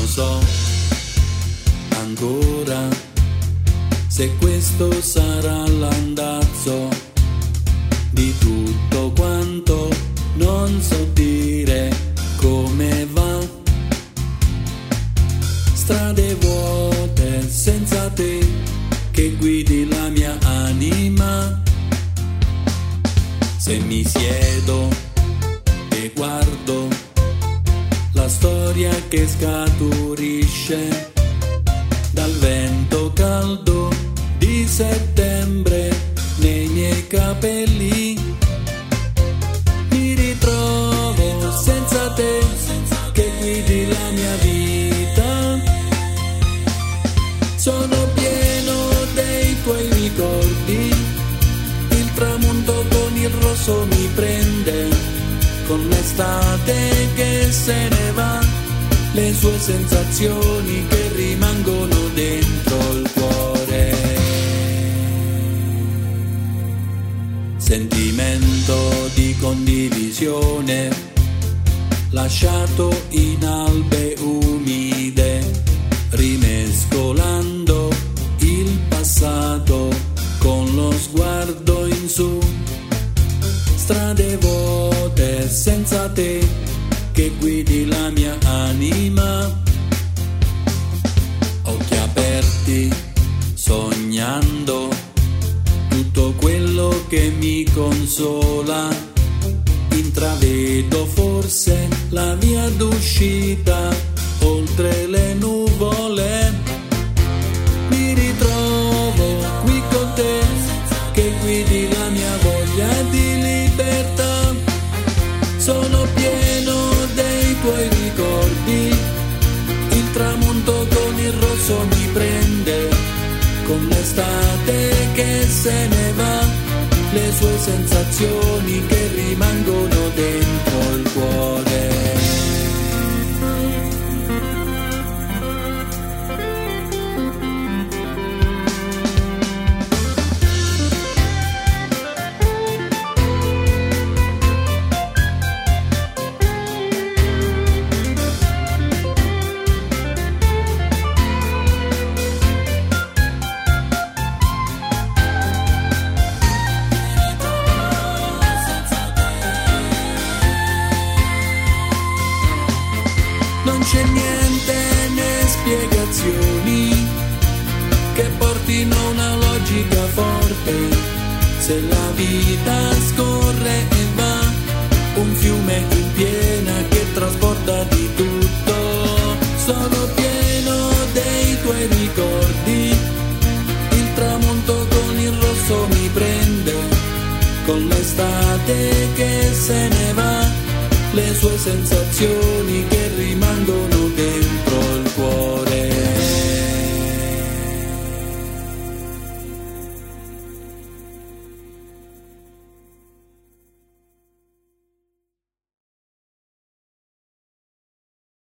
so ancora se questo sarà l'andazzo di tutto quanto, non so dire come va. Strade vuote senza te che guidi la mia anima. Se mi siedo e guardo la storia che scaturisce dal vento caldo di settembre nei miei capelli, mi ritrovo senza te che guidi la mia vita. Sono pieno dei tuoi ricordi, il tramonto con il rosso mi prende, con l'estate che se ne va, le sue sensazioni che rimangono dentro il cuore. Sentimento di condivisione lasciato in albe umide, rimescolando il passato con lo sguardo in su. Strade vuote senza te che guidi la mia anima. Occhi aperti sognando tutto quello che mi consola. Intravedo forse la via d'uscita oltre le nuvole. Mi ritrovo qui con te che guidi la mia voglia di libertà. Sono pieno dei tuoi ricordi, il tramonto con il rosso mi prende, con l'estate che se ne va, le sue sensazioni che rimangono dentro il cuore. Non c'è niente né spiegazioni che portino una logica forte. Se la vita scorre e va, un fiume in piena che trasporta di tutto. Sono pieno dei tuoi ricordi, il tramonto con il rosso mi prende, con l'estate che se ne va, le sue sensazioni